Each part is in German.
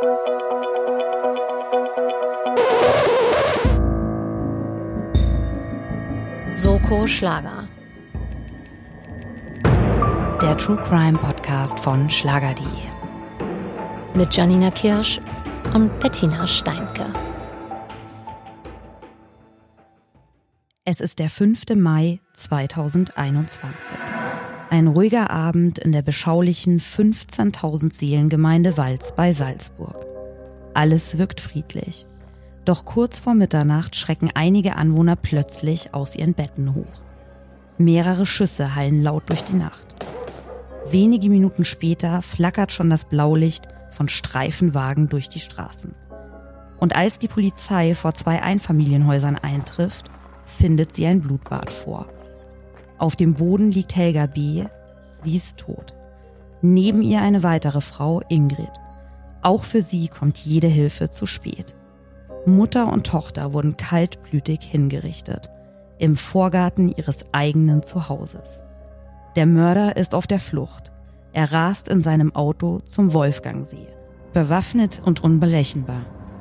Soko Schlager. Der True Crime Podcast von Schlager.de. Mit Janina Kirsch und Bettina Steinke. Es ist der 5. Mai 2021. Ein ruhiger Abend in der beschaulichen 15.000 Seelengemeinde Wals bei Salzburg. Alles wirkt friedlich. Doch kurz vor Mitternacht schrecken einige Anwohner plötzlich aus ihren Betten hoch. Mehrere Schüsse hallen laut durch die Nacht. Wenige Minuten später flackert schon das Blaulicht von Streifenwagen durch die Straßen. Und als die Polizei vor 2 Einfamilienhäusern eintrifft, findet sie ein Blutbad vor. Auf dem Boden liegt Helga B., sie ist tot. Neben ihr eine weitere Frau, Ingrid. Auch für sie kommt jede Hilfe zu spät. Mutter und Tochter wurden kaltblütig hingerichtet, im Vorgarten ihres eigenen Zuhauses. Der Mörder ist auf der Flucht. Er rast in seinem Auto zum Wolfgangsee, bewaffnet und unberechenbar.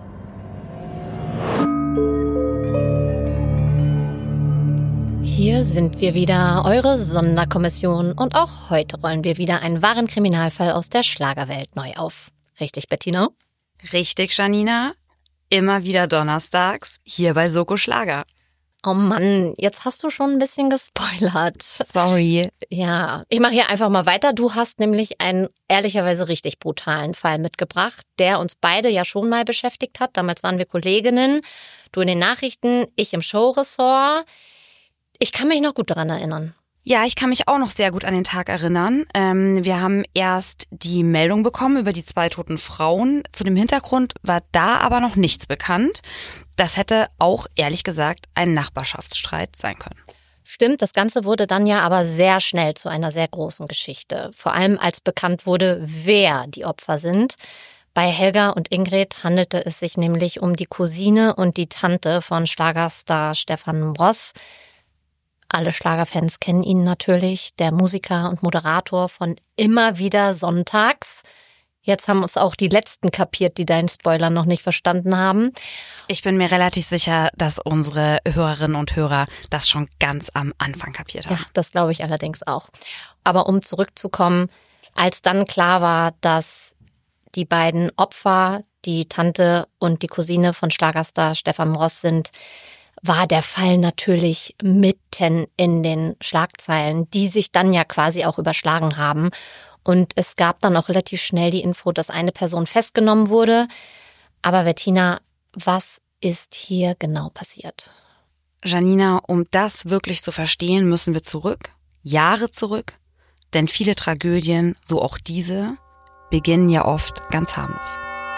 Hier sind wir wieder, eure Sonderkommission, und auch heute rollen wir wieder einen wahren Kriminalfall aus der Schlagerwelt neu auf. Richtig, Bettina? Richtig, Janina. Immer wieder donnerstags, hier bei Soko Schlager. Oh Mann, jetzt hast du schon ein bisschen gespoilert. Sorry. Ja, ich mache hier einfach mal weiter. Du hast nämlich einen ehrlicherweise richtig brutalen Fall mitgebracht, der uns beide ja schon mal beschäftigt hat. Damals waren wir Kolleginnen, du in den Nachrichten, ich im Showressort. Ich kann mich noch gut daran erinnern. Ja, ich kann mich auch noch sehr gut an den Tag erinnern. Wir haben erst die Meldung bekommen über die 2 toten Frauen. Zu dem Hintergrund war da aber noch nichts bekannt. Das hätte auch, ehrlich gesagt, ein Nachbarschaftsstreit sein können. Stimmt, das Ganze wurde dann ja aber sehr schnell zu einer sehr großen Geschichte. Vor allem als bekannt wurde, wer die Opfer sind. Bei Helga und Ingrid handelte es sich nämlich um die Cousine und die Tante von Schlagerstar Stefan Ross. Alle Schlagerfans kennen ihn natürlich, der Musiker und Moderator von Immer wieder sonntags. Jetzt haben es auch die Letzten kapiert, die deinen Spoiler noch nicht verstanden haben. Ich bin mir relativ sicher, dass unsere Hörerinnen und Hörer das schon ganz am Anfang kapiert haben. Ja, das glaube ich allerdings auch. Aber um zurückzukommen, als dann klar war, dass die beiden Opfer, die Tante und die Cousine von Schlagerstar Stefan Ross sind, war der Fall natürlich mitten in den Schlagzeilen, die sich dann ja quasi auch überschlagen haben. Und es gab dann auch relativ schnell die Info, dass eine Person festgenommen wurde. Aber Bettina, was ist hier genau passiert? Janina, um das wirklich zu verstehen, müssen wir Jahre zurück. Denn viele Tragödien, so auch diese, beginnen ja oft ganz harmlos.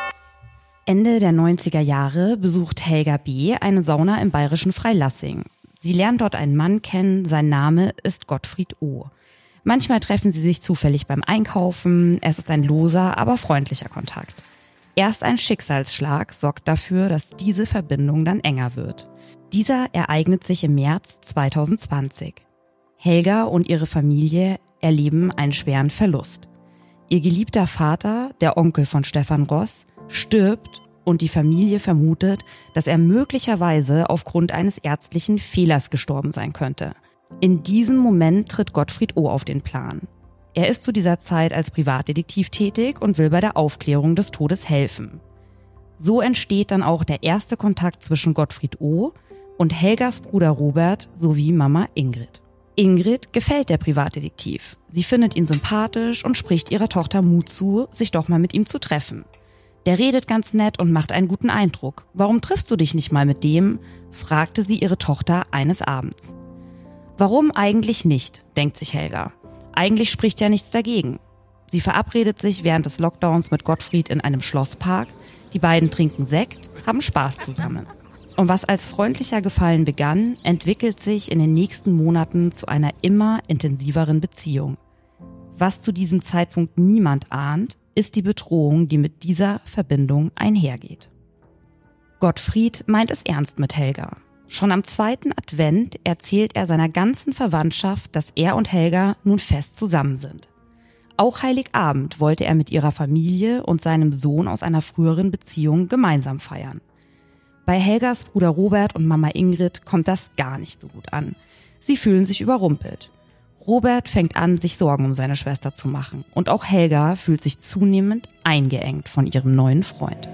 Ende der 90er Jahre besucht Helga B. eine Sauna im bayerischen Freilassing. Sie lernt dort einen Mann kennen, sein Name ist Gottfried O. Manchmal treffen sie sich zufällig beim Einkaufen, es ist ein loser, aber freundlicher Kontakt. Erst ein Schicksalsschlag sorgt dafür, dass diese Verbindung dann enger wird. Dieser ereignet sich im März 2020. Helga und ihre Familie erleben einen schweren Verlust. Ihr geliebter Vater, der Onkel von Stefan Ross, stirbt und die Familie vermutet, dass er möglicherweise aufgrund eines ärztlichen Fehlers gestorben sein könnte. In diesem Moment tritt Gottfried O. auf den Plan. Er ist zu dieser Zeit als Privatdetektiv tätig und will bei der Aufklärung des Todes helfen. So entsteht dann auch der erste Kontakt zwischen Gottfried O. und Helgas Bruder Robert sowie Mama Ingrid. Ingrid gefällt der Privatdetektiv. Sie findet ihn sympathisch und spricht ihrer Tochter Mut zu, sich doch mal mit ihm zu treffen. Der redet ganz nett und macht einen guten Eindruck. Warum triffst du dich nicht mal mit dem? Fragte sie ihre Tochter eines Abends. Warum eigentlich nicht, denkt sich Helga. Eigentlich spricht ja nichts dagegen. Sie verabredet sich während des Lockdowns mit Gottfried in einem Schlosspark. Die beiden trinken Sekt, haben Spaß zusammen. Und was als freundlicher Gefallen begann, entwickelt sich in den nächsten Monaten zu einer immer intensiveren Beziehung. Was zu diesem Zeitpunkt niemand ahnt, ist die Bedrohung, die mit dieser Verbindung einhergeht. Gottfried meint es ernst mit Helga. Schon am 2. Advent erzählt er seiner ganzen Verwandtschaft, dass er und Helga nun fest zusammen sind. Auch Heiligabend wollte er mit ihrer Familie und seinem Sohn aus einer früheren Beziehung gemeinsam feiern. Bei Helgas Bruder Robert und Mama Ingrid kommt das gar nicht so gut an. Sie fühlen sich überrumpelt. Robert fängt an, sich Sorgen um seine Schwester zu machen. Und auch Helga fühlt sich zunehmend eingeengt von ihrem neuen Freund.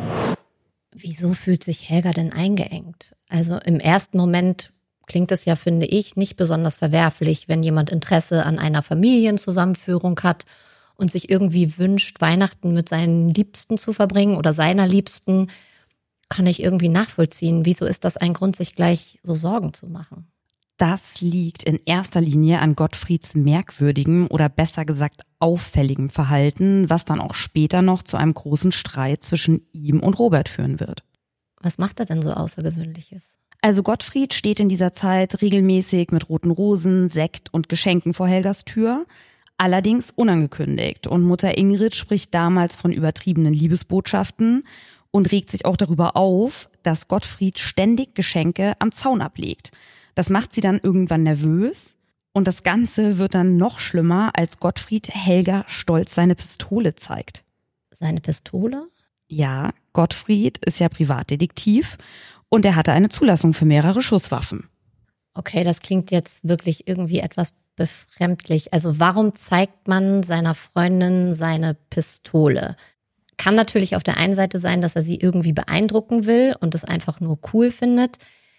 Wieso fühlt sich Helga denn eingeengt? Also im ersten Moment klingt es ja, finde ich, nicht besonders verwerflich, wenn jemand Interesse an einer Familienzusammenführung hat und sich irgendwie wünscht, Weihnachten mit seinen Liebsten zu verbringen oder seiner Liebsten, kann ich irgendwie nachvollziehen. Wieso ist das ein Grund, sich gleich so Sorgen zu machen? Das liegt in erster Linie an Gottfrieds merkwürdigem oder besser gesagt auffälligem Verhalten, was dann auch später noch zu einem großen Streit zwischen ihm und Robert führen wird. Was macht er denn so Außergewöhnliches? Also Gottfried steht in dieser Zeit regelmäßig mit roten Rosen, Sekt und Geschenken vor Helgas Tür, allerdings unangekündigt. Und Mutter Ingrid spricht damals von übertriebenen Liebesbotschaften und regt sich auch darüber auf, dass Gottfried ständig Geschenke am Zaun ablegt. Das macht sie dann irgendwann nervös und das Ganze wird dann noch schlimmer, als Gottfried Helga stolz seine Pistole zeigt. Seine Pistole? Ja, Gottfried ist ja Privatdetektiv und er hatte eine Zulassung für mehrere Schusswaffen. Okay, das klingt jetzt wirklich irgendwie etwas befremdlich. Also warum zeigt man seiner Freundin seine Pistole? Kann natürlich auf der einen Seite sein, dass er sie irgendwie beeindrucken will und es einfach nur cool findet.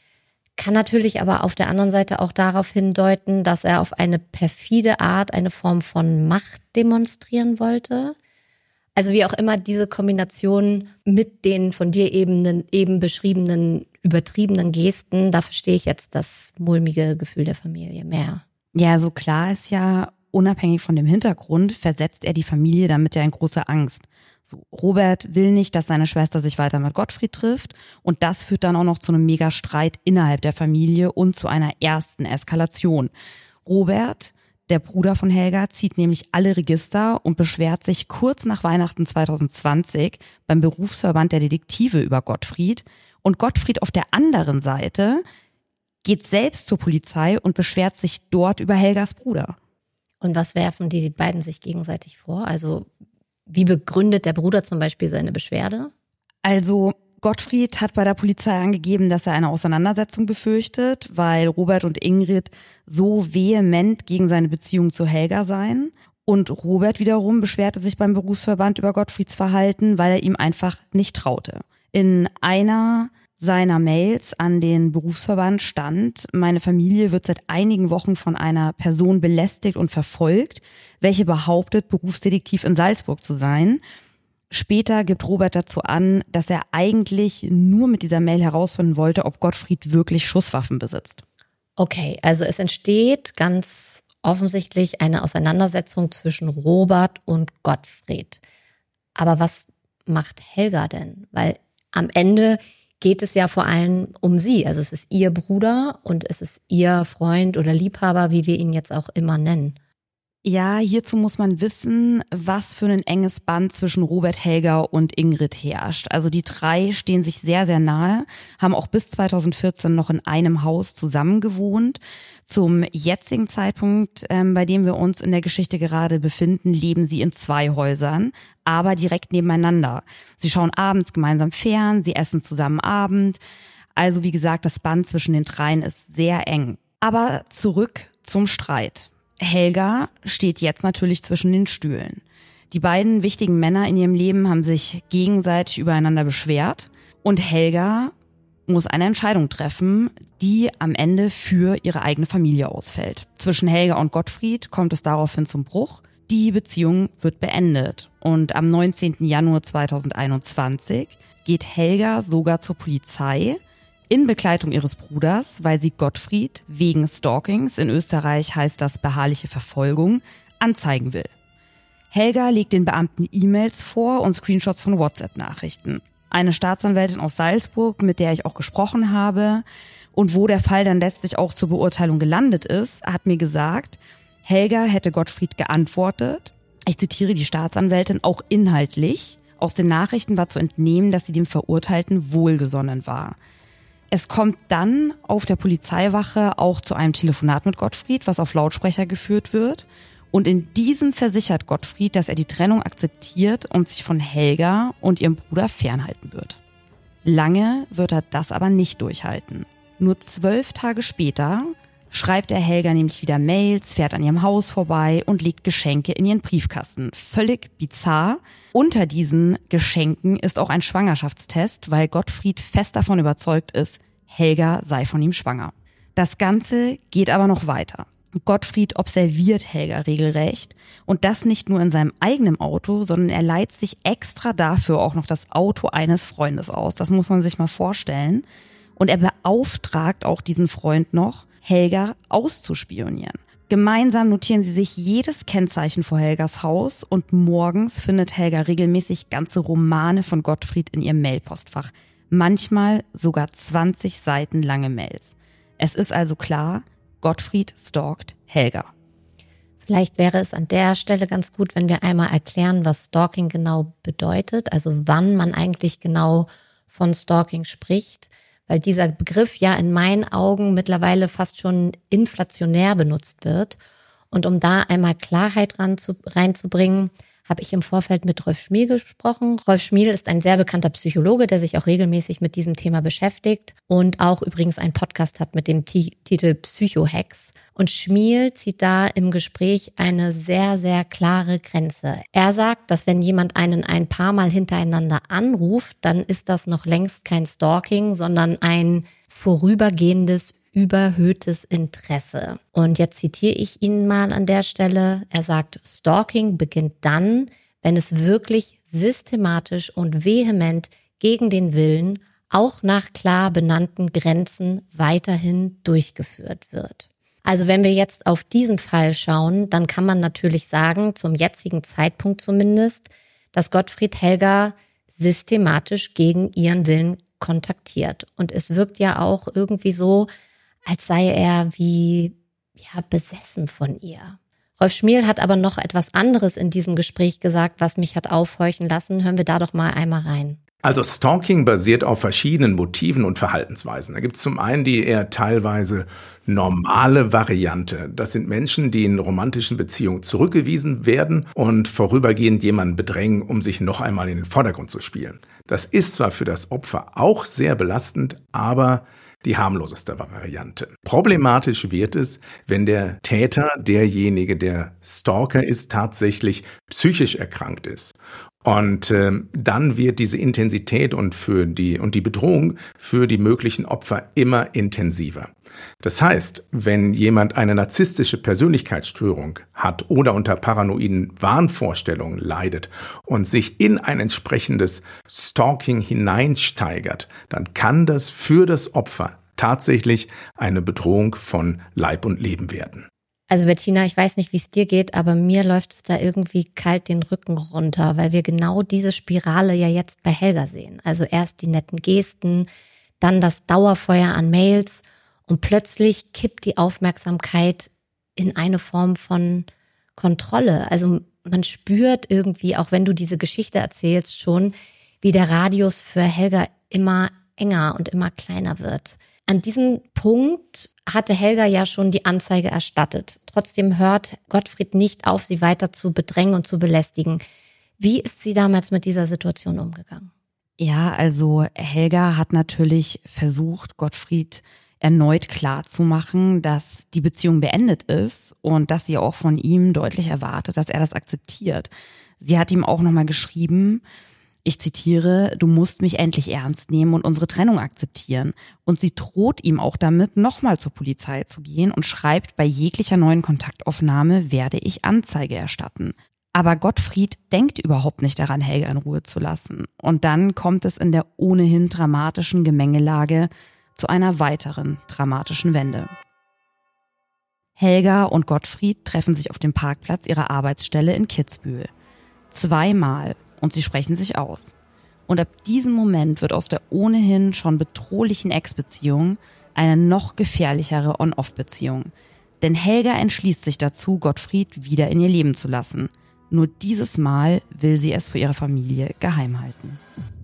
Kann natürlich aber auf der anderen Seite auch darauf hindeuten, dass er auf eine perfide Art eine Form von Macht demonstrieren wollte. Also wie auch immer diese Kombination mit den von dir eben beschriebenen übertriebenen Gesten, da verstehe ich jetzt das mulmige Gefühl der Familie mehr. Ja, so klar ist ja, unabhängig von dem Hintergrund, versetzt er die Familie damit ja in große Angst. So, Robert will nicht, dass seine Schwester sich weiter mit Gottfried trifft und das führt dann auch noch zu einem Mega-Streit innerhalb der Familie und zu einer ersten Eskalation. Robert, der Bruder von Helga, zieht nämlich alle Register und beschwert sich kurz nach Weihnachten 2020 beim Berufsverband der Detektive über Gottfried. Und Gottfried auf der anderen Seite geht selbst zur Polizei und beschwert sich dort über Helgas Bruder. Und was werfen die beiden sich gegenseitig vor? Also wie begründet der Bruder zum Beispiel seine Beschwerde? Also Gottfried hat bei der Polizei angegeben, dass er eine Auseinandersetzung befürchtet, weil Robert und Ingrid so vehement gegen seine Beziehung zu Helga seien. Und Robert wiederum beschwerte sich beim Berufsverband über Gottfrieds Verhalten, weil er ihm einfach nicht traute. In einer seiner Mails an den Berufsverband stand: Meine Familie wird seit einigen Wochen von einer Person belästigt und verfolgt, welche behauptet, Berufsdetektiv in Salzburg zu sein. Später gibt Robert dazu an, dass er eigentlich nur mit dieser Mail herausfinden wollte, ob Gottfried wirklich Schusswaffen besitzt. Okay, also es entsteht ganz offensichtlich eine Auseinandersetzung zwischen Robert und Gottfried. Aber was macht Helga denn? Weil am Ende geht es ja vor allem um sie. Also es ist ihr Bruder und es ist ihr Freund oder Liebhaber, wie wir ihn jetzt auch immer nennen. Ja, hierzu muss man wissen, was für ein enges Band zwischen Robert, Helga und Ingrid herrscht. Also die drei stehen sich sehr, sehr nahe, haben auch bis 2014 noch in einem Haus zusammen gewohnt. Zum jetzigen Zeitpunkt, bei dem wir uns in der Geschichte gerade befinden, leben sie in 2 Häusern, aber direkt nebeneinander. Sie schauen abends gemeinsam fern, sie essen zusammen Abend. Also wie gesagt, das Band zwischen den dreien ist sehr eng. Aber zurück zum Streit. Helga steht jetzt natürlich zwischen den Stühlen. Die beiden wichtigen Männer in ihrem Leben haben sich gegenseitig übereinander beschwert und Helga muss eine Entscheidung treffen, die am Ende für ihre eigene Familie ausfällt. Zwischen Helga und Gottfried kommt es daraufhin zum Bruch. Die Beziehung wird beendet und am 19. Januar 2021 geht Helga sogar zur Polizei in Begleitung ihres Bruders, weil sie Gottfried wegen Stalkings, in Österreich heißt das beharrliche Verfolgung, anzeigen will. Helga legt den Beamten E-Mails vor und Screenshots von WhatsApp-Nachrichten. Eine Staatsanwältin aus Salzburg, mit der ich auch gesprochen habe und wo der Fall dann letztlich auch zur Beurteilung gelandet ist, hat mir gesagt, Helga hätte Gottfried geantwortet. Ich zitiere die Staatsanwältin auch inhaltlich. Aus den Nachrichten war zu entnehmen, dass sie dem Verurteilten wohlgesonnen war. Es kommt dann auf der Polizeiwache auch zu einem Telefonat mit Gottfried, was auf Lautsprecher geführt wird. Und in diesem versichert Gottfried, dass er die Trennung akzeptiert und sich von Helga und ihrem Bruder fernhalten wird. Lange wird er das aber nicht durchhalten. Nur 12 Tage später schreibt er Helga nämlich wieder Mails, fährt an ihrem Haus vorbei und legt Geschenke in ihren Briefkasten. Völlig bizarr. Unter diesen Geschenken ist auch ein Schwangerschaftstest, weil Gottfried fest davon überzeugt ist, Helga sei von ihm schwanger. Das Ganze geht aber noch weiter. Gottfried observiert Helga regelrecht und das nicht nur in seinem eigenen Auto, sondern er leiht sich extra dafür auch noch das Auto eines Freundes aus. Das muss man sich mal vorstellen. Und er beauftragt auch diesen Freund noch, Helga auszuspionieren. Gemeinsam notieren sie sich jedes Kennzeichen vor Helgas Haus und morgens findet Helga regelmäßig ganze Romane von Gottfried in ihrem Mailpostfach. Manchmal sogar 20 Seiten lange Mails. Es ist also klar, Gottfried stalkt Helga. Vielleicht wäre es an der Stelle ganz gut, wenn wir einmal erklären, was Stalking genau bedeutet, also wann man eigentlich genau von Stalking spricht, weil dieser Begriff ja in meinen Augen mittlerweile fast schon inflationär benutzt wird. Und um da einmal Klarheit reinzubringen, habe ich im Vorfeld mit Rolf Schmiel gesprochen. Rolf Schmiel ist ein sehr bekannter Psychologe, der sich auch regelmäßig mit diesem Thema beschäftigt und auch übrigens einen Podcast hat mit dem Titel Psychohacks. Und Schmiel zieht da im Gespräch eine sehr, sehr klare Grenze. Er sagt, dass wenn jemand einen ein paar Mal hintereinander anruft, dann ist das noch längst kein Stalking, sondern ein vorübergehendes überhöhtes Interesse. Und jetzt zitiere ich ihn mal an der Stelle. Er sagt, Stalking beginnt dann, wenn es wirklich systematisch und vehement gegen den Willen, auch nach klar benannten Grenzen, weiterhin durchgeführt wird. Also wenn wir jetzt auf diesen Fall schauen, dann kann man natürlich sagen, zum jetzigen Zeitpunkt zumindest, dass Gottfried Helga systematisch gegen ihren Willen kontaktiert. Und es wirkt ja auch irgendwie so, als sei er wie besessen von ihr. Rolf Schmiel hat aber noch etwas anderes in diesem Gespräch gesagt, was mich hat aufhorchen lassen. Hören wir da doch mal einmal rein. Also Stalking basiert auf verschiedenen Motiven und Verhaltensweisen. Da gibt es zum einen die eher teilweise normale Variante. Das sind Menschen, die in romantischen Beziehungen zurückgewiesen werden und vorübergehend jemanden bedrängen, um sich noch einmal in den Vordergrund zu spielen. Das ist zwar für das Opfer auch sehr belastend, aber die harmloseste Variante. Problematisch wird es, wenn der Täter, derjenige, der Stalker ist, tatsächlich psychisch erkrankt ist. Und dann wird diese Intensität und die Bedrohung für die möglichen Opfer immer intensiver. Das heißt, wenn jemand eine narzisstische Persönlichkeitsstörung hat oder unter paranoiden Wahnvorstellungen leidet und sich in ein entsprechendes Stalking hineinsteigert, dann kann das für das Opfer tatsächlich eine Bedrohung von Leib und Leben werden. Also Bettina, ich weiß nicht, wie es dir geht, aber mir läuft es da irgendwie kalt den Rücken runter, weil wir genau diese Spirale ja jetzt bei Helga sehen. Also erst die netten Gesten, dann das Dauerfeuer an Mails und plötzlich kippt die Aufmerksamkeit in eine Form von Kontrolle. Also man spürt irgendwie, auch wenn du diese Geschichte erzählst, schon, wie der Radius für Helga immer enger und immer kleiner wird. An diesem Punkt hatte Helga ja schon die Anzeige erstattet. Trotzdem hört Gottfried nicht auf, sie weiter zu bedrängen und zu belästigen. Wie ist sie damals mit dieser Situation umgegangen? Ja, also Helga hat natürlich versucht, Gottfried erneut klarzumachen, dass die Beziehung beendet ist und dass sie auch von ihm deutlich erwartet, dass er das akzeptiert. Sie hat ihm auch nochmal geschrieben, ich zitiere, du musst mich endlich ernst nehmen und unsere Trennung akzeptieren. Und sie droht ihm auch damit, nochmal zur Polizei zu gehen und schreibt, bei jeglicher neuen Kontaktaufnahme werde ich Anzeige erstatten. Aber Gottfried denkt überhaupt nicht daran, Helga in Ruhe zu lassen. Und dann kommt es in der ohnehin dramatischen Gemengelage zu einer weiteren dramatischen Wende. Helga und Gottfried treffen sich auf dem Parkplatz ihrer Arbeitsstelle in Kitzbühel. 2-mal. Und sie sprechen sich aus. Und ab diesem Moment wird aus der ohnehin schon bedrohlichen Ex-Beziehung eine noch gefährlichere On-Off-Beziehung. Denn Helga entschließt sich dazu, Gottfried wieder in ihr Leben zu lassen. Nur dieses Mal will sie es vor ihrer Familie geheim halten.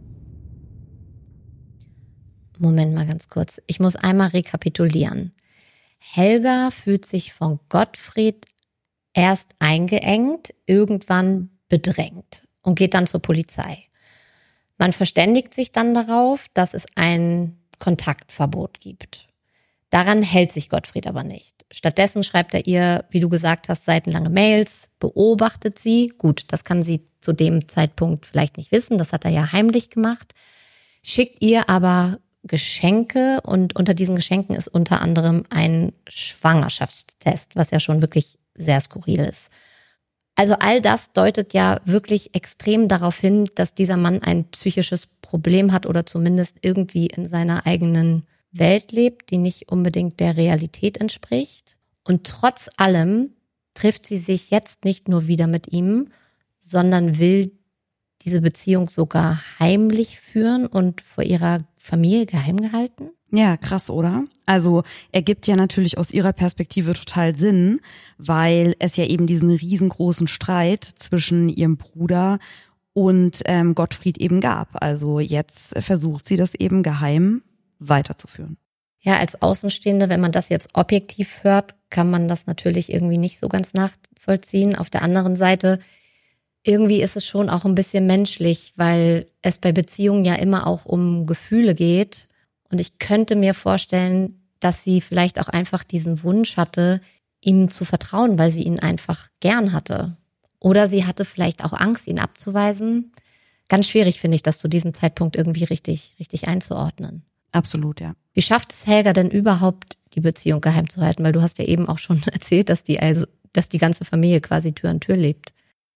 Moment mal ganz kurz. Ich muss einmal rekapitulieren. Helga fühlt sich von Gottfried erst eingeengt, irgendwann bedrängt und geht dann zur Polizei. Man verständigt sich dann darauf, dass es ein Kontaktverbot gibt. Daran hält sich Gottfried aber nicht. Stattdessen schreibt er ihr, wie du gesagt hast, seitenlange Mails, beobachtet sie. Gut, das kann sie zu dem Zeitpunkt vielleicht nicht wissen, das hat er ja heimlich gemacht. Schickt ihr aber Geschenke und unter diesen Geschenken ist unter anderem ein Schwangerschaftstest, was ja schon wirklich sehr skurril ist. Also all das deutet ja wirklich extrem darauf hin, dass dieser Mann ein psychisches Problem hat oder zumindest irgendwie in seiner eigenen Welt lebt, die nicht unbedingt der Realität entspricht. Und trotz allem trifft sie sich jetzt nicht nur wieder mit ihm, sondern will diese Beziehung sogar heimlich führen und vor ihrer Familie geheim gehalten? Ja, krass, oder? Also ergibt ja natürlich aus ihrer Perspektive total Sinn, weil es ja eben diesen riesengroßen Streit zwischen ihrem Bruder und Gottfried eben gab. Also jetzt versucht sie das eben geheim weiterzuführen. Ja, als Außenstehende, wenn man das jetzt objektiv hört, kann man das natürlich irgendwie nicht so ganz nachvollziehen. Auf der anderen Seite, irgendwie ist es schon auch ein bisschen menschlich, weil es bei Beziehungen ja immer auch um Gefühle geht. Und ich könnte mir vorstellen, dass sie vielleicht auch einfach diesen Wunsch hatte, ihm zu vertrauen, weil sie ihn einfach gern hatte. Oder sie hatte vielleicht auch Angst, ihn abzuweisen. Ganz schwierig finde ich, das zu diesem Zeitpunkt irgendwie richtig einzuordnen. Absolut, ja. Wie schafft es Helga denn überhaupt, die Beziehung geheim zu halten? Weil du hast ja eben auch schon erzählt, dass die ganze Familie quasi Tür an Tür lebt.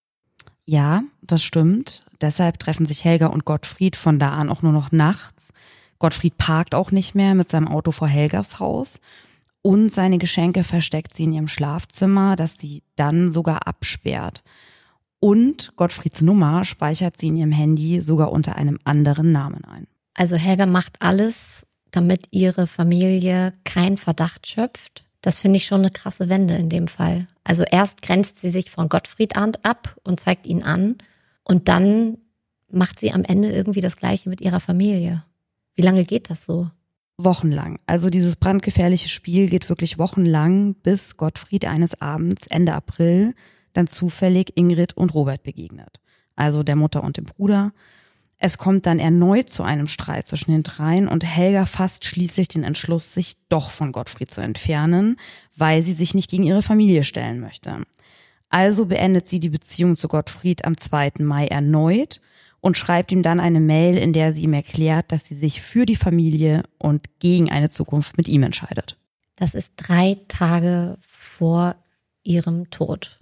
Ja, das stimmt. Deshalb treffen sich Helga und Gottfried von da an auch nur noch nachts. Gottfried parkt auch nicht mehr mit seinem Auto vor Helgas Haus. Und seine Geschenke versteckt sie in ihrem Schlafzimmer, das sie dann sogar absperrt. Und Gottfrieds Nummer speichert sie in ihrem Handy sogar unter einem anderen Namen ein. Also Helga macht alles, damit ihre Familie keinen Verdacht schöpft. Das finde ich schon eine krasse Wende in dem Fall. Also erst grenzt sie sich von Gottfried ab und zeigt ihn an. Und dann macht sie am Ende irgendwie das Gleiche mit ihrer Familie. Wie lange geht das so? Wochenlang. Also dieses brandgefährliche Spiel geht wirklich wochenlang, bis Gottfried eines Abends Ende April dann zufällig Ingrid und Robert begegnet. Also der Mutter und dem Bruder. Es kommt dann erneut zu einem Streit zwischen den dreien und Helga fasst schließlich den Entschluss, sich doch von Gottfried zu entfernen, weil sie sich nicht gegen ihre Familie stellen möchte. Also beendet sie die Beziehung zu Gottfried am 2. Mai erneut und schreibt ihm dann eine Mail, in der sie ihm erklärt, dass sie sich für die Familie und gegen eine Zukunft mit ihm entscheidet. Das ist 3 Tage vor ihrem Tod.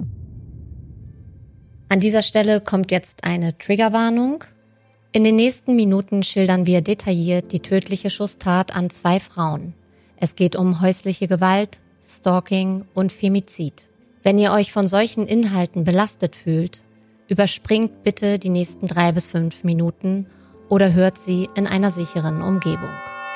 An dieser Stelle kommt jetzt eine Triggerwarnung. In den nächsten Minuten schildern wir detailliert die tödliche Schusstat an 2 Frauen. Es geht um häusliche Gewalt, Stalking und Femizid. Wenn ihr euch von solchen Inhalten belastet fühlt, überspringt bitte die nächsten 3 bis 5 Minuten oder hört sie in einer sicheren Umgebung.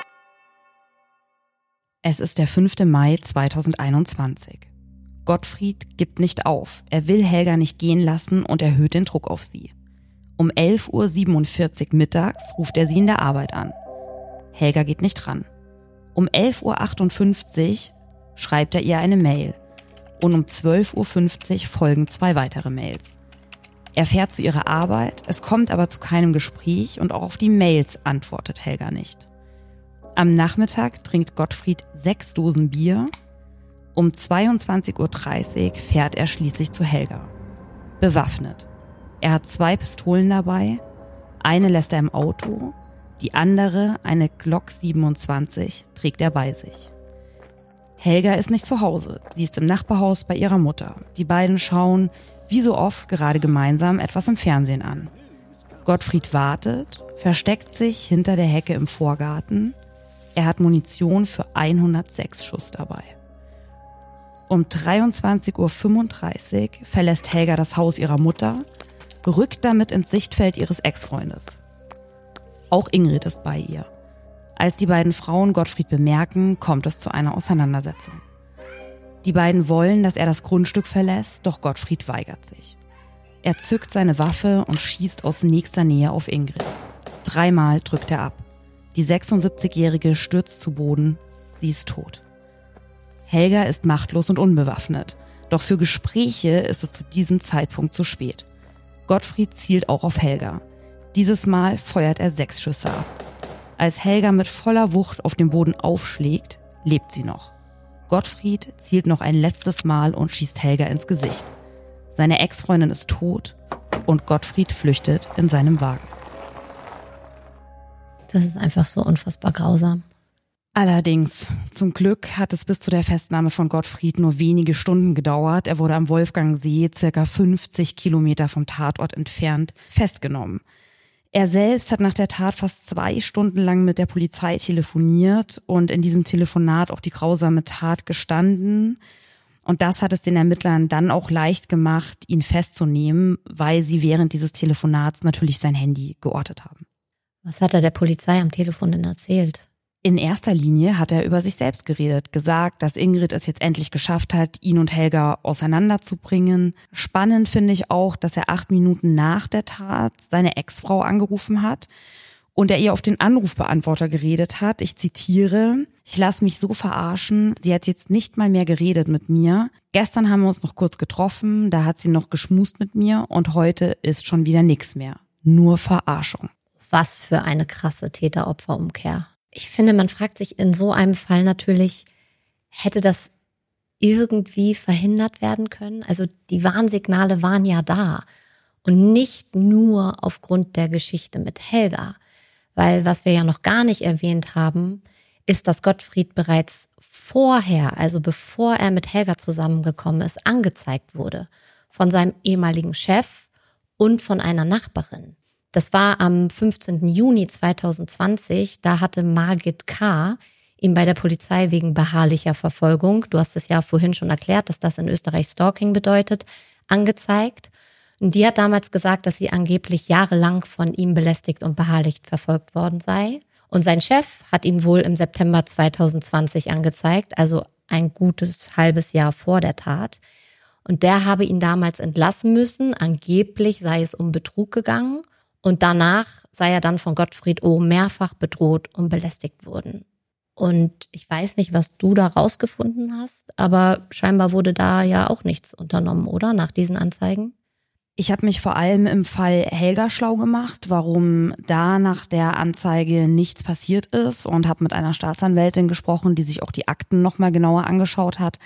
Es ist der 5. Mai 2021. Gottfried gibt nicht auf. Er will Helga nicht gehen lassen und erhöht den Druck auf sie. Um 11:47 Uhr mittags ruft er sie in der Arbeit an. Helga geht nicht ran. Um 11:58 Uhr schreibt er ihr eine Mail. Und um 12:50 Uhr folgen 2 weitere Mails. Er fährt zu ihrer Arbeit, es kommt aber zu keinem Gespräch und auch auf die Mails antwortet Helga nicht. Am Nachmittag trinkt Gottfried 6 Dosen Bier. Um 22:30 Uhr fährt er schließlich zu Helga. Bewaffnet. Er hat 2 Pistolen dabei, eine lässt er im Auto, die andere, eine Glock 27, trägt er bei sich. Helga ist nicht zu Hause, sie ist im Nachbarhaus bei ihrer Mutter. Die beiden schauen, wie so oft, gerade gemeinsam etwas im Fernsehen an. Gottfried wartet, versteckt sich hinter der Hecke im Vorgarten. Er hat Munition für 106 Schuss dabei. Um 23:35 Uhr verlässt Helga das Haus ihrer Mutter, rückt damit ins Sichtfeld ihres Ex-Freundes. Auch Ingrid ist bei ihr. Als die beiden Frauen Gottfried bemerken, kommt es zu einer Auseinandersetzung. Die beiden wollen, dass er das Grundstück verlässt, doch Gottfried weigert sich. Er zückt seine Waffe und schießt aus nächster Nähe auf Ingrid. 3 Mal drückt er ab. Die 76-Jährige stürzt zu Boden, sie ist tot. Helga ist machtlos und unbewaffnet, Doch für Gespräche ist es zu diesem Zeitpunkt zu spät. Gottfried zielt auch auf Helga. Dieses Mal feuert er 6 Schüsse ab. Als Helga mit voller Wucht auf dem Boden aufschlägt, lebt sie noch. Gottfried zielt noch ein letztes Mal und schießt Helga ins Gesicht. Seine Ex-Freundin ist tot und Gottfried flüchtet in seinem Wagen. Das ist einfach so unfassbar grausam. Allerdings, zum Glück hat es bis zu der Festnahme von Gottfried nur wenige Stunden gedauert. Er wurde am Wolfgangsee, circa 50 Kilometer vom Tatort entfernt, festgenommen. Er selbst hat nach der Tat fast 2 Stunden lang mit der Polizei telefoniert und in diesem Telefonat auch die grausame Tat gestanden. Und das hat es den Ermittlern dann auch leicht gemacht, ihn festzunehmen, weil sie während dieses Telefonats natürlich sein Handy geortet haben. Was hat er der Polizei am Telefon denn erzählt? In erster Linie hat er über sich selbst geredet, gesagt, dass Ingrid es jetzt endlich geschafft hat, ihn und Helga auseinanderzubringen. Spannend finde ich auch, dass er 8 Minuten nach der Tat seine Ex-Frau angerufen hat und er ihr auf den Anrufbeantworter geredet hat. Ich zitiere: Ich lasse mich so verarschen, sie hat jetzt nicht mal mehr geredet mit mir. Gestern haben wir uns noch kurz getroffen, da hat sie noch geschmust mit mir und heute ist schon wieder nichts mehr. Nur Verarschung. Was für eine krasse Täter-Opfer-Umkehr. Ich finde, man fragt sich in so einem Fall natürlich, hätte das irgendwie verhindert werden können? Also die Warnsignale waren ja da und nicht nur aufgrund der Geschichte mit Helga. Weil was wir ja noch gar nicht erwähnt haben, ist, dass Gottfried bereits vorher, also bevor er mit Helga zusammengekommen ist, angezeigt wurde von seinem ehemaligen Chef und von einer Nachbarin. Das war am 15. Juni 2020, da hatte Margit K. ihn bei der Polizei wegen beharrlicher Verfolgung, du hast es ja vorhin schon erklärt, dass das in Österreich Stalking bedeutet, angezeigt. Und die hat damals gesagt, dass sie angeblich jahrelang von ihm belästigt und beharrlich verfolgt worden sei. Und sein Chef hat ihn wohl im September 2020 angezeigt, also ein gutes halbes Jahr vor der Tat. Und der habe ihn damals entlassen müssen, angeblich sei es um Betrug gegangen. Und danach sei er dann von Gottfried O. mehrfach bedroht und belästigt worden. Und ich weiß nicht, was du da rausgefunden hast, aber scheinbar wurde da ja auch nichts unternommen, oder? Nach diesen Anzeigen? Ich habe mich vor allem im Fall Helga schlau gemacht, warum da nach der Anzeige nichts passiert ist, und habe mit einer Staatsanwältin gesprochen, die sich auch die Akten nochmal genauer angeschaut hat.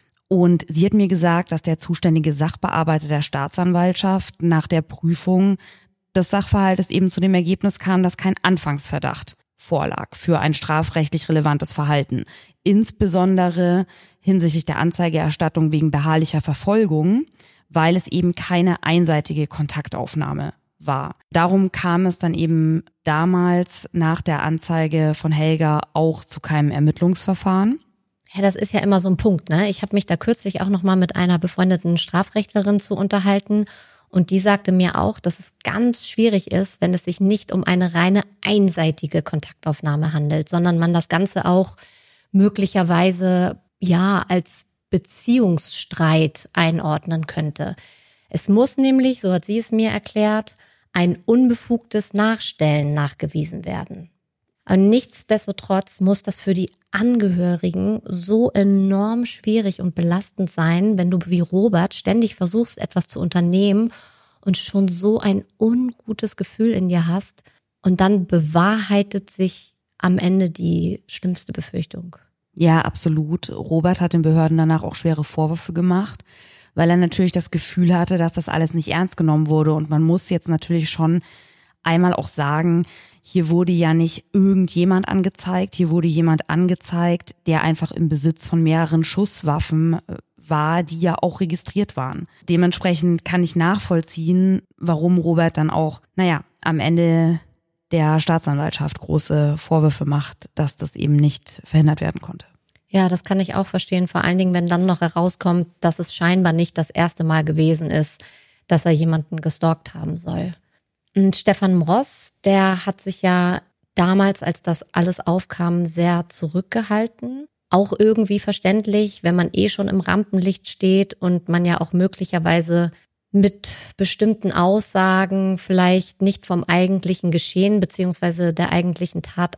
Und sie hat mir gesagt, dass der zuständige Sachbearbeiter der Staatsanwaltschaft nach der Prüfung des Sachverhaltes eben zu dem Ergebnis kam, dass kein Anfangsverdacht vorlag für ein strafrechtlich relevantes Verhalten. Insbesondere hinsichtlich der Anzeigerstattung wegen beharrlicher Verfolgung, weil es eben keine einseitige Kontaktaufnahme war. Darum kam es dann eben damals nach der Anzeige von Helga auch zu keinem Ermittlungsverfahren. Ja, das ist ja immer so ein Punkt, ne? Ich habe mich da kürzlich auch nochmal mit einer befreundeten Strafrechtlerin zu unterhalten. Und die sagte mir auch, dass es ganz schwierig ist, wenn es sich nicht um eine reine einseitige Kontaktaufnahme handelt, sondern man das Ganze auch möglicherweise ja als Beziehungsstreit einordnen könnte. Es muss nämlich, so hat sie es mir erklärt, ein unbefugtes Nachstellen nachgewiesen werden. Aber nichtsdestotrotz muss das für die Angehörigen so enorm schwierig und belastend sein, wenn du wie Robert ständig versuchst, etwas zu unternehmen und schon so ein ungutes Gefühl in dir hast und dann bewahrheitet sich am Ende die schlimmste Befürchtung. Ja, absolut. Robert hat den Behörden danach auch schwere Vorwürfe gemacht, weil er natürlich das Gefühl hatte, dass das alles nicht ernst genommen wurde. Und man muss jetzt natürlich schon einmal auch sagen, hier wurde ja nicht irgendjemand angezeigt, hier wurde jemand angezeigt, der einfach im Besitz von mehreren Schusswaffen war, die ja auch registriert waren. Dementsprechend kann ich nachvollziehen, warum Robert dann auch, am Ende der Staatsanwaltschaft große Vorwürfe macht, dass das eben nicht verhindert werden konnte. Ja, das kann ich auch verstehen, vor allen Dingen, wenn dann noch herauskommt, dass es scheinbar nicht das erste Mal gewesen ist, dass er jemanden gestalkt haben soll. Und Stefan Mross, der hat sich ja damals, als das alles aufkam, sehr zurückgehalten. Auch irgendwie verständlich, wenn man schon im Rampenlicht steht und man ja auch möglicherweise mit bestimmten Aussagen vielleicht nicht vom eigentlichen Geschehen beziehungsweise der eigentlichen Tat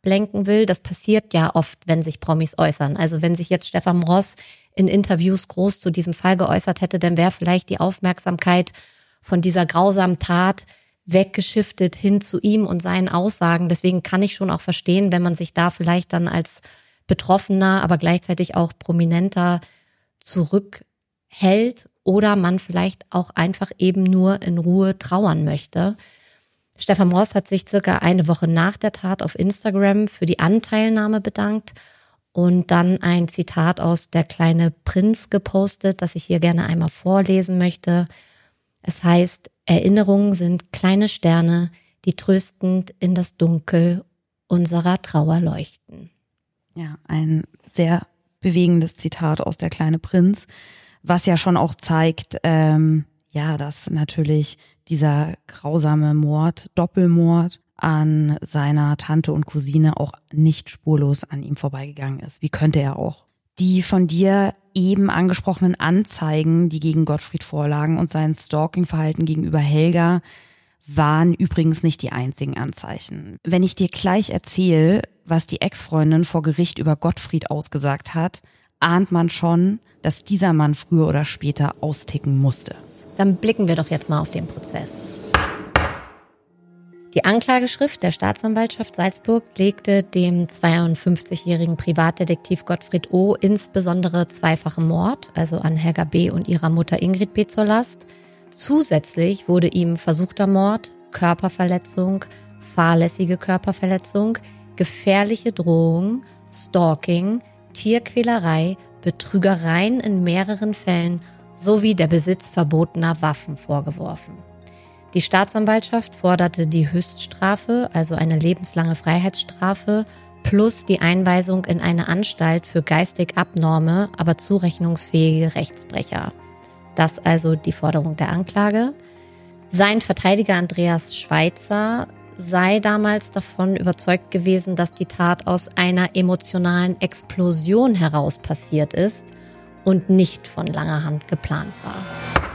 ablenken will. Das passiert ja oft, wenn sich Promis äußern. Also wenn sich jetzt Stefan Ross in Interviews groß zu diesem Fall geäußert hätte, dann wäre vielleicht die Aufmerksamkeit von dieser grausamen Tat weggeschiftet hin zu ihm und seinen Aussagen. Deswegen kann ich schon auch verstehen, wenn man sich da vielleicht dann als Betroffener, aber gleichzeitig auch Prominenter zurückhält oder man vielleicht auch einfach eben nur in Ruhe trauern möchte. Stefan Ross hat sich circa eine Woche nach der Tat auf Instagram für die Anteilnahme bedankt und dann ein Zitat aus Der kleine Prinz gepostet, das ich hier gerne einmal vorlesen möchte. Es heißt: Erinnerungen sind kleine Sterne, die tröstend in das Dunkel unserer Trauer leuchten. Ja, ein sehr bewegendes Zitat aus Der kleine Prinz, was ja schon auch zeigt, dass natürlich dieser grausame Mord, Doppelmord an seiner Tante und Cousine auch nicht spurlos an ihm vorbeigegangen ist. Wie könnte er auch? Die von dir eben angesprochenen Anzeigen, die gegen Gottfried vorlagen und sein Stalking-Verhalten gegenüber Helga, waren übrigens nicht die einzigen Anzeichen. Wenn ich dir gleich erzähle, was die Ex-Freundin vor Gericht über Gottfried ausgesagt hat, ahnt man schon, dass dieser Mann früher oder später austicken musste. Dann blicken wir doch jetzt mal auf den Prozess. Die Anklageschrift der Staatsanwaltschaft Salzburg legte dem 52-jährigen Privatdetektiv Gottfried O. insbesondere zweifachen Mord, also an Helga B. und ihrer Mutter Ingrid B. zur Last. Zusätzlich wurde ihm versuchter Mord, Körperverletzung, fahrlässige Körperverletzung, gefährliche Drohung, Stalking, Tierquälerei, Betrügereien in mehreren Fällen sowie der Besitz verbotener Waffen vorgeworfen. Die Staatsanwaltschaft forderte die Höchststrafe, also eine lebenslange Freiheitsstrafe, plus die Einweisung in eine Anstalt für geistig abnorme, aber zurechnungsfähige Rechtsbrecher. Das also die Forderung der Anklage. Sein Verteidiger Andreas Schweitzer sei damals davon überzeugt gewesen, dass die Tat aus einer emotionalen Explosion heraus passiert ist und nicht von langer Hand geplant war.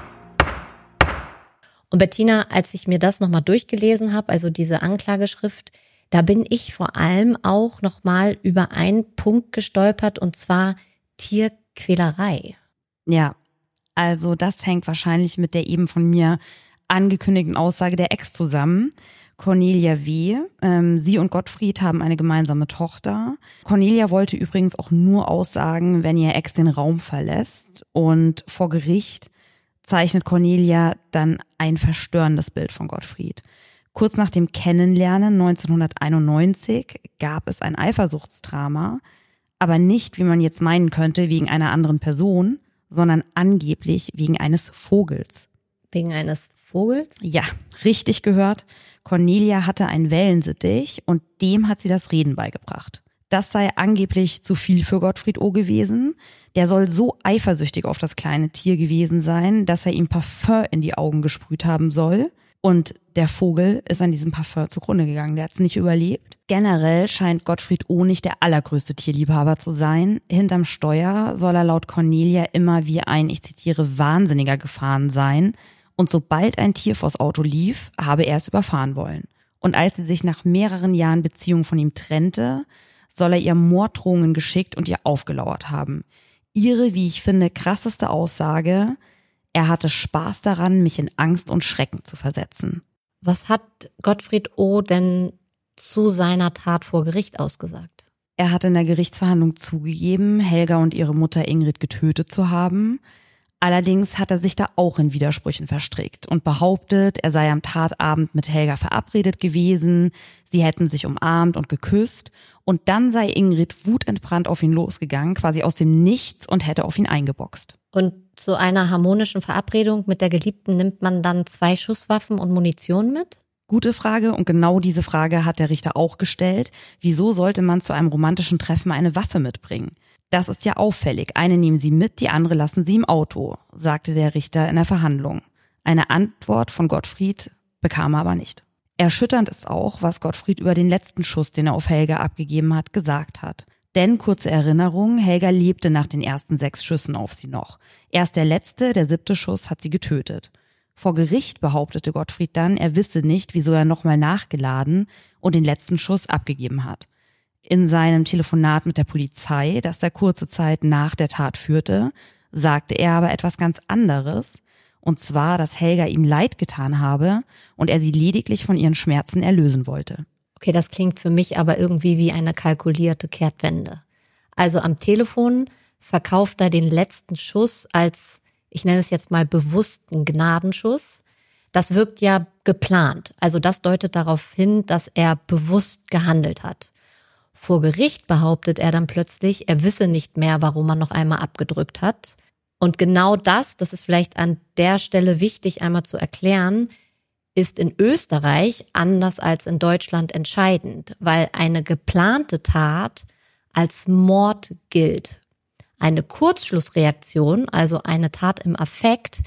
Und Bettina, als ich mir das nochmal durchgelesen habe, also diese Anklageschrift, da bin ich vor allem auch nochmal über einen Punkt gestolpert, und zwar Tierquälerei. Ja, also das hängt wahrscheinlich mit der eben von mir angekündigten Aussage der Ex zusammen. Cornelia W., sie und Gottfried haben eine gemeinsame Tochter. Cornelia wollte übrigens auch nur aussagen, wenn ihr Ex den Raum verlässt. Und vor Gericht zeichnet Cornelia dann ein verstörendes Bild von Gottfried. Kurz nach dem Kennenlernen 1991 gab es ein Eifersuchtsdrama, aber nicht, wie man jetzt meinen könnte, wegen einer anderen Person, sondern angeblich wegen eines Vogels. Wegen eines Vogels? Ja, richtig gehört. Cornelia hatte einen Wellensittich und dem hat sie das Reden beigebracht. Das sei angeblich zu viel für Gottfried O. gewesen. Der soll so eifersüchtig auf das kleine Tier gewesen sein, dass er ihm Parfum in die Augen gesprüht haben soll. Und der Vogel ist an diesem Parfum zugrunde gegangen. Der hat es nicht überlebt. Generell scheint Gottfried O. nicht der allergrößte Tierliebhaber zu sein. Hinterm Steuer soll er laut Cornelia immer wie ein, ich zitiere, Wahnsinniger gefahren sein. Und sobald ein Tier vors Auto lief, habe er es überfahren wollen. Und als sie sich nach mehreren Jahren Beziehung von ihm trennte, soll er ihr Morddrohungen geschickt und ihr aufgelauert haben. Ihre, wie ich finde, krasseste Aussage: Er hatte Spaß daran, mich in Angst und Schrecken zu versetzen. Was hat Gottfried O. denn zu seiner Tat vor Gericht ausgesagt? Er hat in der Gerichtsverhandlung zugegeben, Helga und ihre Mutter Ingrid getötet zu haben. Allerdings hat er sich da auch in Widersprüchen verstrickt und behauptet, er sei am Tatabend mit Helga verabredet gewesen, sie hätten sich umarmt und geküsst und dann sei Ingrid wutentbrannt auf ihn losgegangen, quasi aus dem Nichts, und hätte auf ihn eingeboxt. Und zu einer harmonischen Verabredung mit der Geliebten nimmt man dann 2 Schusswaffen und Munition mit? Gute Frage, und genau diese Frage hat der Richter auch gestellt. Wieso sollte man zu einem romantischen Treffen eine Waffe mitbringen? Das ist ja auffällig. Eine nehmen sie mit, die andere lassen sie im Auto, sagte der Richter in der Verhandlung. Eine Antwort von Gottfried bekam er aber nicht. Erschütternd ist auch, was Gottfried über den letzten Schuss, den er auf Helga abgegeben hat, gesagt hat. Denn, kurze Erinnerung, Helga lebte nach den ersten 6 Schüssen auf sie noch. Erst der letzte, der 7. Schuss, hat sie getötet. Vor Gericht behauptete Gottfried dann, er wisse nicht, wieso er nochmal nachgeladen und den letzten Schuss abgegeben hat. In seinem Telefonat mit der Polizei, das er kurze Zeit nach der Tat führte, sagte er aber etwas ganz anderes, und zwar, dass Helga ihm leid getan habe und er sie lediglich von ihren Schmerzen erlösen wollte. Okay, das klingt für mich aber irgendwie wie eine kalkulierte Kehrtwende. Also am Telefon verkauft er den letzten Schuss als, ich nenne es jetzt mal bewussten Gnadenschuss. Das wirkt ja geplant. Also das deutet darauf hin, dass er bewusst gehandelt hat. Vor Gericht behauptet er dann plötzlich, er wisse nicht mehr, warum er noch einmal abgedrückt hat. Und genau das ist vielleicht an der Stelle wichtig einmal zu erklären, ist in Österreich anders als in Deutschland entscheidend, weil eine geplante Tat als Mord gilt. Eine Kurzschlussreaktion, also eine Tat im Affekt,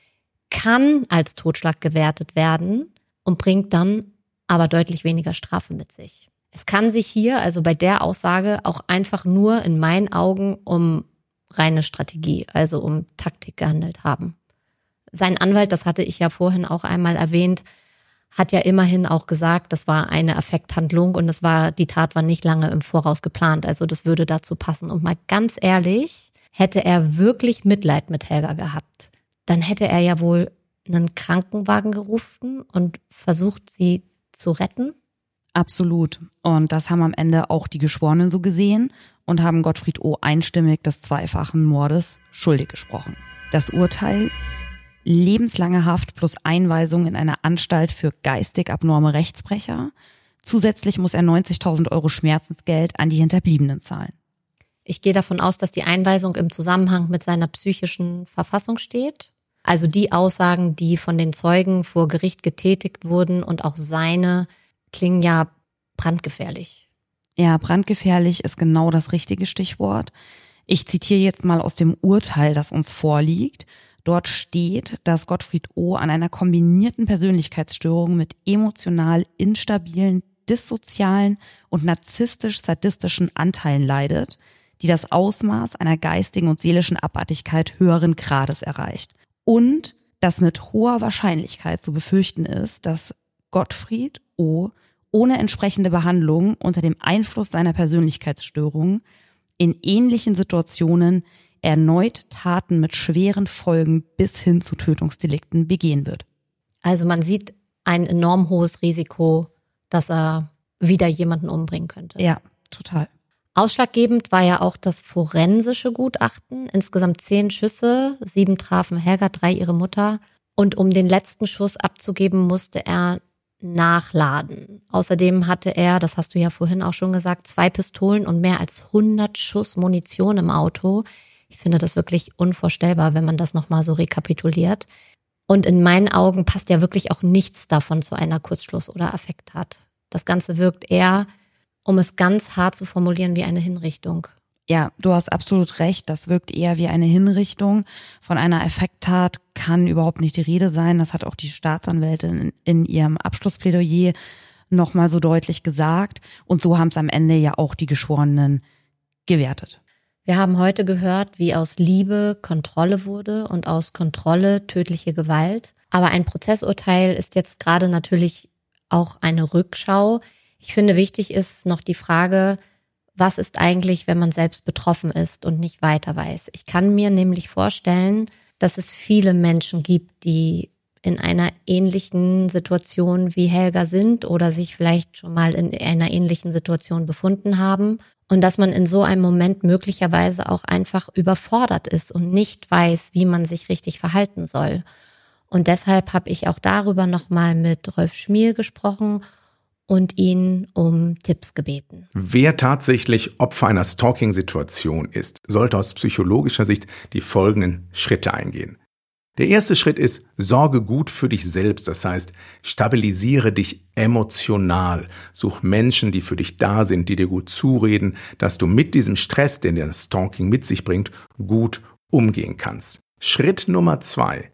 kann als Totschlag gewertet werden und bringt dann aber deutlich weniger Strafe mit sich. Es kann sich hier, also bei der Aussage, auch einfach nur in meinen Augen um reine Strategie, also um Taktik gehandelt haben. Sein Anwalt, das hatte ich ja vorhin auch einmal erwähnt, hat ja immerhin auch gesagt, das war eine Affekthandlung und die Tat war nicht lange im Voraus geplant. Also das würde dazu passen. Und mal ganz ehrlich, hätte er wirklich Mitleid mit Helga gehabt, dann hätte er ja wohl einen Krankenwagen gerufen und versucht, sie zu retten. Absolut. Und das haben am Ende auch die Geschworenen so gesehen und haben Gottfried O. einstimmig des zweifachen Mordes schuldig gesprochen. Das Urteil: lebenslange Haft plus Einweisung in eine Anstalt für geistig abnorme Rechtsbrecher. Zusätzlich muss er 90.000 Euro Schmerzensgeld an die Hinterbliebenen zahlen. Ich gehe davon aus, dass die Einweisung im Zusammenhang mit seiner psychischen Verfassung steht. Also die Aussagen, die von den Zeugen vor Gericht getätigt wurden und auch seine, klingen ja brandgefährlich. Ja, brandgefährlich ist genau das richtige Stichwort. Ich zitiere jetzt mal aus dem Urteil, das uns vorliegt. Dort steht, dass Gottfried O. an einer kombinierten Persönlichkeitsstörung mit emotional instabilen, dissozialen und narzisstisch-sadistischen Anteilen leidet, die das Ausmaß einer geistigen und seelischen Abartigkeit höheren Grades erreicht. Und dass mit hoher Wahrscheinlichkeit zu befürchten ist, dass Gottfried O. ohne entsprechende Behandlung unter dem Einfluss seiner Persönlichkeitsstörung in ähnlichen Situationen erneut Taten mit schweren Folgen bis hin zu Tötungsdelikten begehen wird. Also man sieht ein enorm hohes Risiko, dass er wieder jemanden umbringen könnte. Ja, total. Ausschlaggebend war ja auch das forensische Gutachten. Insgesamt 10 Schüsse, 7 trafen Helga, 3 ihre Mutter. Und um den letzten Schuss abzugeben, musste er nachladen. Außerdem hatte er, das hast du ja vorhin auch schon gesagt, 2 Pistolen und mehr als 100 Schuss Munition im Auto. Ich finde das wirklich unvorstellbar, wenn man das nochmal so rekapituliert. Und in meinen Augen passt ja wirklich auch nichts davon zu einer Kurzschluss- oder Affekttat. Das Ganze wirkt eher, um es ganz hart zu formulieren, wie eine Hinrichtung. Ja, du hast absolut recht. Das wirkt eher wie eine Hinrichtung. Von einer Affekttat kann überhaupt nicht die Rede sein. Das hat auch die Staatsanwältin in ihrem Abschlussplädoyer nochmal so deutlich gesagt. Und so haben es am Ende ja auch die Geschworenen gewertet. Wir haben heute gehört, wie aus Liebe Kontrolle wurde und aus Kontrolle tödliche Gewalt. Aber ein Prozessurteil ist jetzt gerade natürlich auch eine Rückschau. Ich finde, wichtig ist noch die Frage, was ist eigentlich, wenn man selbst betroffen ist und nicht weiter weiß? Ich kann mir nämlich vorstellen, dass es viele Menschen gibt, die in einer ähnlichen Situation wie Helga sind oder sich vielleicht schon mal in einer ähnlichen Situation befunden haben und dass man in so einem Moment möglicherweise auch einfach überfordert ist und nicht weiß, wie man sich richtig verhalten soll. Und deshalb habe ich auch darüber nochmal mit Rolf Schmiel gesprochen und ihn um Tipps gebeten. Wer tatsächlich Opfer einer Stalking-Situation ist, sollte aus psychologischer Sicht die folgenden Schritte eingehen. Der erste Schritt ist, sorge gut für dich selbst, das heißt, stabilisiere dich emotional. Such Menschen, die für dich da sind, die dir gut zureden, dass du mit diesem Stress, den der Stalking mit sich bringt, gut umgehen kannst. Schritt Nummer 2.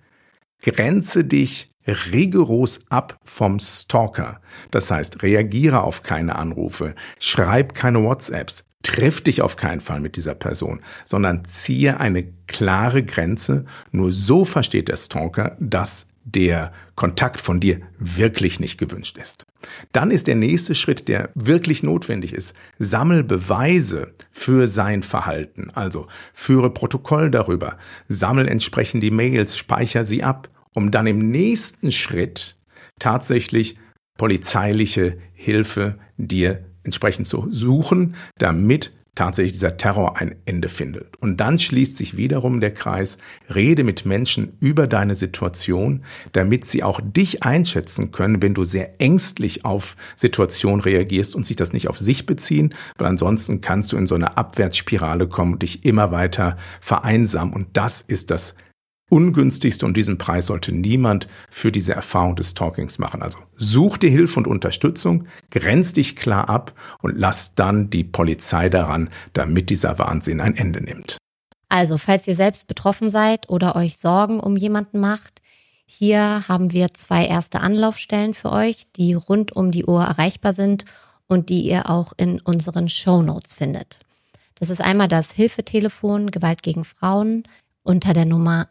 Grenze dich rigoros ab vom Stalker. Das heißt, reagiere auf keine Anrufe, schreib keine WhatsApps, triff dich auf keinen Fall mit dieser Person, sondern ziehe eine klare Grenze. Nur so versteht der Stalker, dass der Kontakt von dir wirklich nicht gewünscht ist. Dann ist der nächste Schritt, der wirklich notwendig ist: Sammel Beweise für sein Verhalten. Also führe Protokoll darüber, sammel entsprechend die Mails, speicher sie ab, um dann im nächsten Schritt tatsächlich polizeiliche Hilfe dir entsprechend zu suchen, damit tatsächlich dieser Terror ein Ende findet. Und dann schließt sich wiederum der Kreis: Rede mit Menschen über deine Situation, damit sie auch dich einschätzen können, wenn du sehr ängstlich auf Situationen reagierst und sich das nicht auf sich beziehen, weil ansonsten kannst du in so eine Abwärtsspirale kommen und dich immer weiter vereinsamen. Und das ist das Ungünstigste, und diesen Preis sollte niemand für diese Erfahrung des Stalkings machen. Also such dir Hilfe und Unterstützung, grenz dich klar ab und lass dann die Polizei daran, damit dieser Wahnsinn ein Ende nimmt. Also, falls ihr selbst betroffen seid oder euch Sorgen um jemanden macht, hier haben wir 2 erste Anlaufstellen für euch, die rund um die Uhr erreichbar sind und die ihr auch in unseren Shownotes findet. Das ist einmal das Hilfetelefon Gewalt gegen Frauen unter der Nummer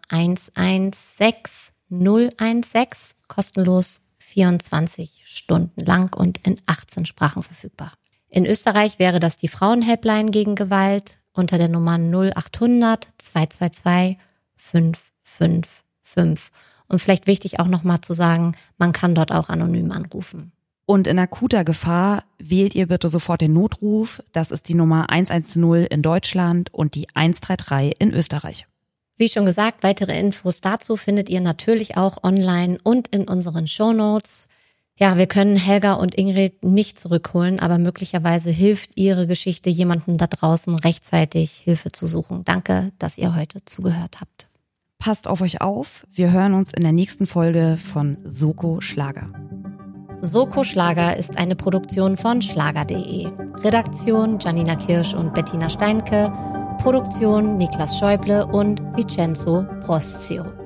116016, kostenlos 24 Stunden lang und in 18 Sprachen verfügbar. In Österreich wäre das die Frauenhelpline gegen Gewalt unter der Nummer 0800 222 555. Und vielleicht wichtig auch nochmal zu sagen, man kann dort auch anonym anrufen. Und in akuter Gefahr wählt ihr bitte sofort den Notruf. Das ist die Nummer 110 in Deutschland und die 133 in Österreich. Wie schon gesagt, weitere Infos dazu findet ihr natürlich auch online und in unseren Shownotes. Ja, wir können Helga und Ingrid nicht zurückholen, aber möglicherweise hilft ihre Geschichte jemandem da draußen, rechtzeitig Hilfe zu suchen. Danke, dass ihr heute zugehört habt. Passt auf euch auf. Wir hören uns in der nächsten Folge von Soko Schlager. Soko Schlager ist eine Produktion von schlager.de. Redaktion Janina Kirsch und Bettina Steinke. Produktion Niklas Schäuble und Vincenzo Broscio.